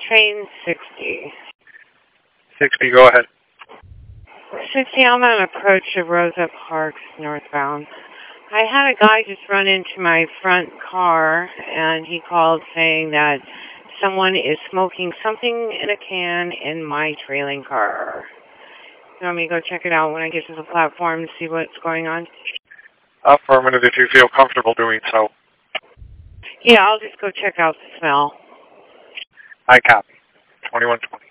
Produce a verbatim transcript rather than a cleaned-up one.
train sixty. sixty, go ahead. sixty, I'm on approach to Rosa Parks northbound. I had a guy just run into my front car, and he called saying that someone is smoking something in a can in my trailing car. You want me to go check it out when I get to the platform and see what's going on? Affirmative if you feel comfortable doing so. Yeah, I'll just go check out the smell. I copy. twenty-one twenty.